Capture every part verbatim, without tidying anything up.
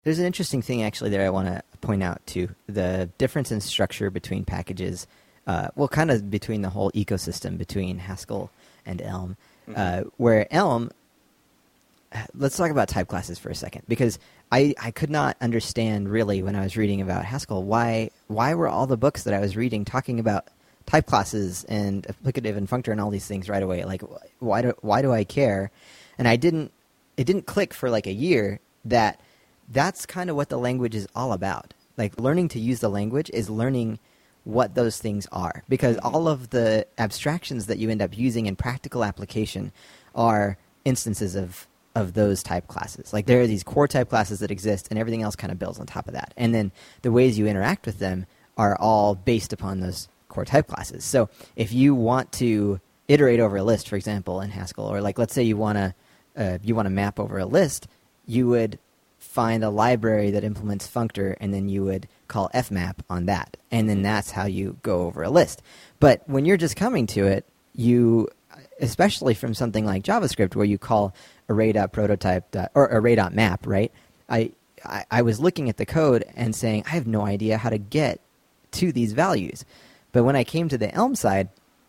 There's an interesting thing actually that I want to point out too. The difference in structure between packages, uh, well, kind of between the whole ecosystem between Haskell and Elm, mm-hmm. uh, where Elm, let's talk about type classes for a second, because I, I could not understand really when I was reading about Haskell why why were all the books that I was reading talking about type classes and applicative and functor and all these things right away. Like, why do why do I care? And I didn't. It didn't click for like a year that that's kind of what the language is all about. Like, learning to use the language is learning what those things are, because all of the abstractions that you end up using in practical application are instances of of those type classes. Like, there are these core type classes that exist, and everything else kind of builds on top of that. And then the ways you interact with them are all based upon those core type classes. So if you want to iterate over a list, for example, in Haskell, or like let's say you want to uh, you want to map over a list, you would find a library that implements functor, and then you would call fmap on that, and then that's how you go over a list. But when you're just coming to it, you, especially from something like JavaScript, where you call array.prototype or array.map, right? I, I I was looking at the code and saying, I have no idea how to get to these values. But when I came to the Elm side,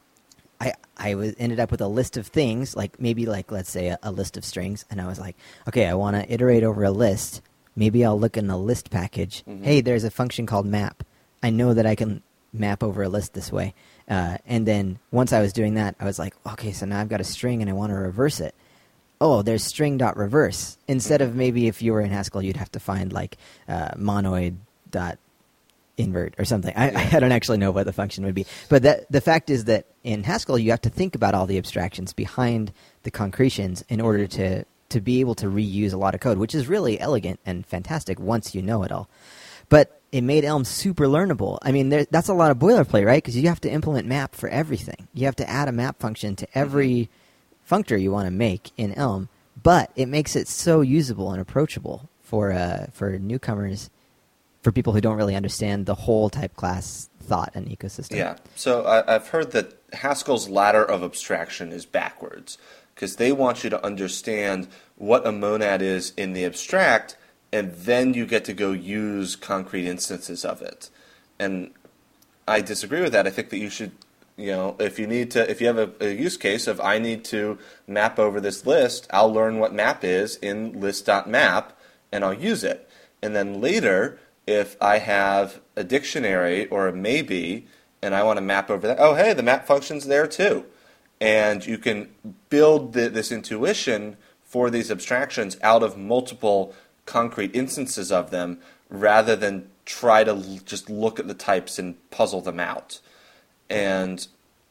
I I was ended up with a list of things, like maybe like let's say a, a list of strings, and I was like, okay, I want to iterate over a list. Maybe I'll look in the list package. Mm-hmm. Hey, there's a function called map. I know that I can map over a list this way. Uh, and then once I was doing that, I was like, okay, so now I've got a string and I want to reverse it. Oh, there's string.reverse. Instead of maybe if you were in Haskell, you'd have to find like uh, monoid dot invert or something. I, I don't actually know what the function would be. But that, the fact is that in Haskell, you have to think about all the abstractions behind the concretions in order to, to be able to reuse a lot of code, which is really elegant and fantastic once you know it all. But it made Elm super learnable. I mean, there, that's a lot of boilerplate, right? Because you have to implement map for everything. You have to add a map function to every functor you want to make in Elm. But it makes it so usable and approachable for uh, for newcomers, for people who don't really understand the whole type class thought and ecosystem. Yeah. So I, I've heard that Haskell's ladder of abstraction is backwards, because they want you to understand what a monad is in the abstract, and then you get to go use concrete instances of it. And I disagree with that. I think that you should, you know, if you need to, if you have a, a use case of I need to map over this list, I'll learn what map is in list.map, and I'll use it. And then later, if I have a dictionary or a maybe, and I want to map over that, oh, hey, the map function's there too. And you can build the, this intuition for these abstractions out of multiple concrete instances of them, rather than try to l- just look at the types and puzzle them out. And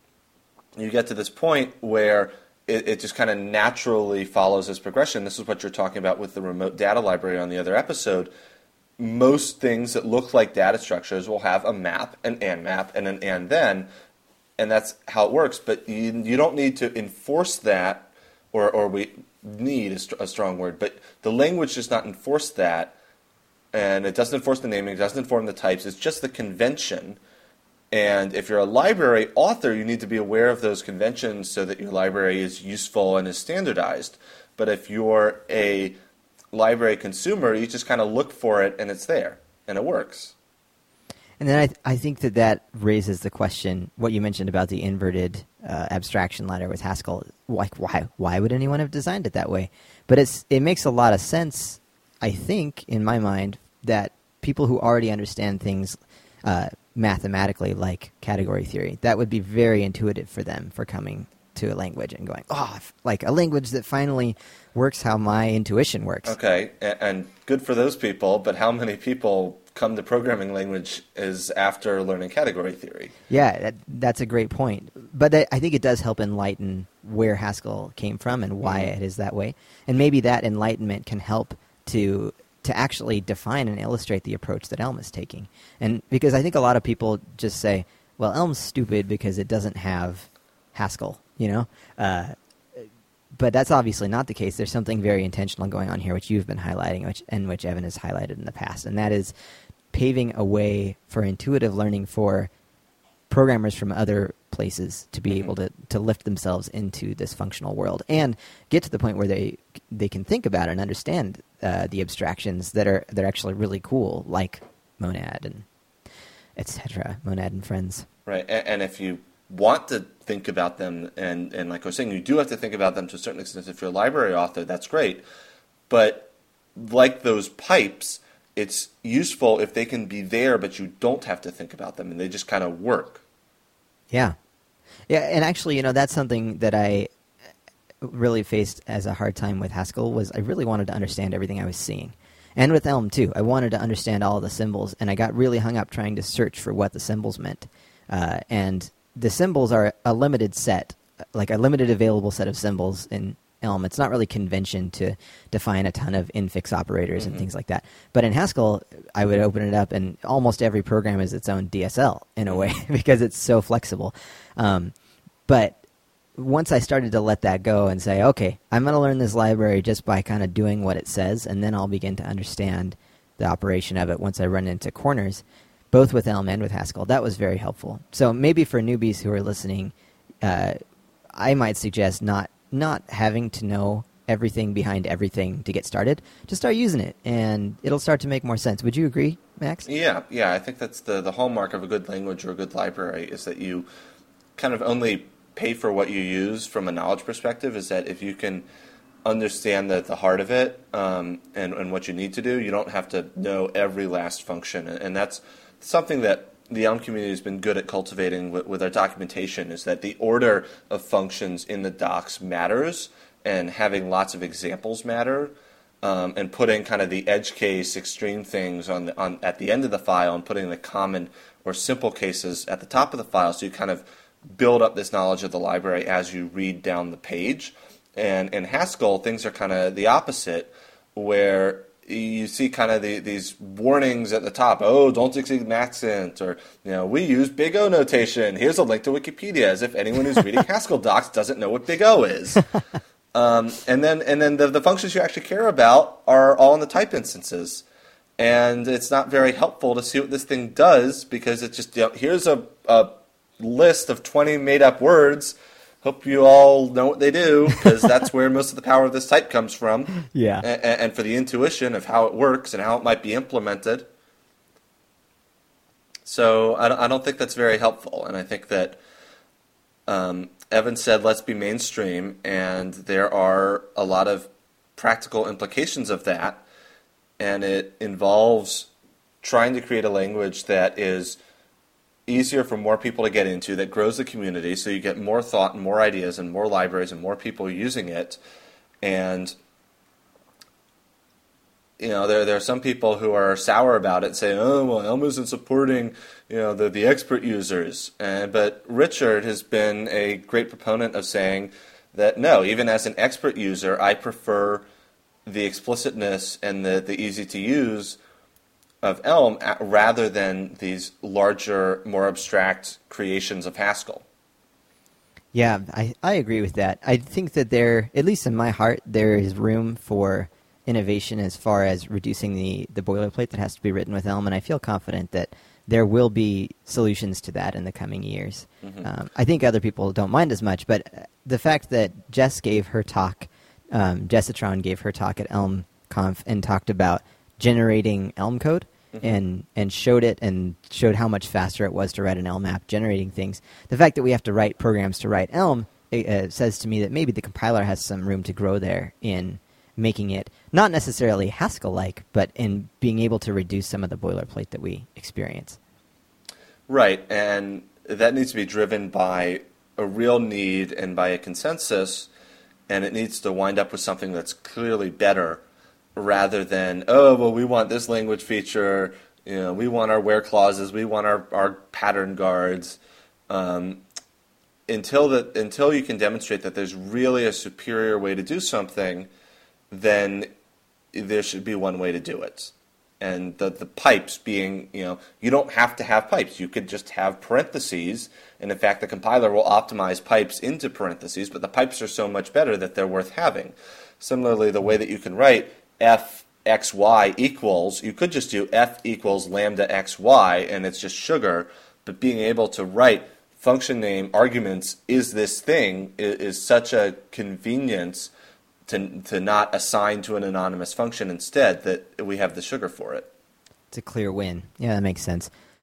you get to this point where it, it just kind of naturally follows this progression. This is what you're talking about with the remote data library on the other episode. Most things that look like data structures will have a map, an and map, and an and then, and that's how it works. But you, you don't need to enforce that, or, or we need a, st- a strong word, but the language does not enforce that, and it doesn't enforce the naming, it doesn't inform the types, it's just the convention. And if you're a library author, you need to be aware of those conventions so that your library is useful and is standardized. But if you're a library consumer, you just kind of look for it and it's there, and it works. And then I th- I think that that raises the question, what you mentioned about the inverted uh, abstraction ladder with Haskell. Like, why why would anyone have designed it that way? But it's it makes a lot of sense, I think, in my mind, that people who already understand things uh, mathematically, like category theory, that would be very intuitive for them for coming to a language and going, oh, like a language that finally works how my intuition works. Okay, and good for those people, but how many people come to programming language is after learning category theory? Yeah, that, that's a great point. But that, I think it does help enlighten where Haskell came from and why mm-hmm. it is that way. And maybe that enlightenment can help to to actually define and illustrate the approach that Elm is taking. And because I think a lot of people just say, well, Elm's stupid because it doesn't have Haskell, you know? Uh, but that's obviously not the case. There's something very intentional going on here, which you've been highlighting, which, and which Evan has highlighted in the past, and that is paving a way for intuitive learning for programmers from other places to be Mm-hmm. able to, to lift themselves into this functional world and get to the point where they they can think about it and understand uh, the abstractions that are that are actually really cool, like Monad and et cetera. Monad and Friends. Right, and, and if you want to think about them, and, and like I was saying, you do have to think about them to a certain extent. If you're a library author, that's great. But like those pipes, it's useful if they can be there, but you don't have to think about them, and they just kind of work. Yeah. Yeah, and actually, you know, that's something that I really faced as a hard time with Haskell was I really wanted to understand everything I was seeing. And with Elm, too. I wanted to understand all the symbols, and I got really hung up trying to search for what the symbols meant. Uh, and the symbols are a limited set, like a limited available set of symbols in Elm. It's not really convention to define a ton of infix operators mm-hmm. and things like that. But in Haskell, I would open it up, and almost every program is its own D S L in a way because it's so flexible. Um, but once I started to let that go and say, okay, I'm going to learn this library just by kind of doing what it says, and then I'll begin to understand the operation of it once I run into corners, both with Elm and with Haskell. That was very helpful. So maybe for newbies who are listening, uh, I might suggest not not having to know everything behind everything to get started. Just start using it, and it'll start to make more sense. Would you agree, Max? Yeah, yeah. I think that's the, the hallmark of a good language or a good library is that you kind of only pay for what you use from a knowledge perspective, is that if you can understand the, the heart of it um, and, and what you need to do, you don't have to know every last function. And that's something that the Elm community has been good at cultivating with, with our documentation, is that the order of functions in the docs matters, and having lots of examples matter, um, and putting kind of the edge case extreme things on the, on at the end of the file and putting the common or simple cases at the top of the file, so you kind of build up this knowledge of the library as you read down the page. And in Haskell, things are kind of the opposite, where you see kind of the, these warnings at the top. Oh, don't exceed accent, or you know, we use Big O notation. Here's a link to Wikipedia, as if anyone who's reading Haskell docs doesn't know what Big O is. Um, and then and then the, the functions you actually care about are all in the type instances. And it's not very helpful to see what this thing does, because it's just, you know, here's a, a list of twenty made-up words. Hope you all know what they do, because that's where most of the power of this type comes from. Yeah. And, and for the intuition of how it works and how it might be implemented. So I don't, I don't think that's very helpful. And I think that um, Evan said, let's be mainstream, and there are a lot of practical implications of that. And it involves trying to create a language that is easier for more people to get into, that grows the community, so you get more thought and more ideas and more libraries and more people using it. And you know, there there are some people who are sour about it, saying, "Oh, well, Elm isn't supporting, you know, the the expert users." And but Richard has been a great proponent of saying that no, even as an expert user, I prefer the explicitness and the the easy to use of Elm rather than these larger, more abstract creations of Haskell. Yeah, I, I agree with that. I think that there, at least in my heart, there is room for innovation as far as reducing the, the boilerplate that has to be written with Elm, and I feel confident that there will be solutions to that in the coming years. Mm-hmm. Um, I think other people don't mind as much, but the fact that Jess gave her talk, um, Jessitron gave her talk at ElmConf and talked about generating Elm code, mm-hmm. and and showed it and showed how much faster it was to write an Elm app generating things. The fact that we have to write programs to write Elm it, uh, says to me that maybe the compiler has some room to grow there in making it not necessarily Haskell-like, but in being able to reduce some of the boilerplate that we experience. Right, and that needs to be driven by a real need and by a consensus, and it needs to wind up with something that's clearly better, rather than, oh, well, we want this language feature, you know, we want our where clauses, we want our, our pattern guards. Um, until that, until you can demonstrate that there's really a superior way to do something, then there should be one way to do it. And the, the pipes being, you know, you don't have to have pipes. You could just have parentheses, and in fact the compiler will optimize pipes into parentheses, but the pipes are so much better that they're worth having. Similarly, the way that you can write f xy equals, you could just do f equals lambda xy, and it's just sugar, but being able to write function name arguments is this thing is, is such a convenience to to not assign to an anonymous function instead that we have the sugar for it. It's a clear win. Yeah, that makes sense.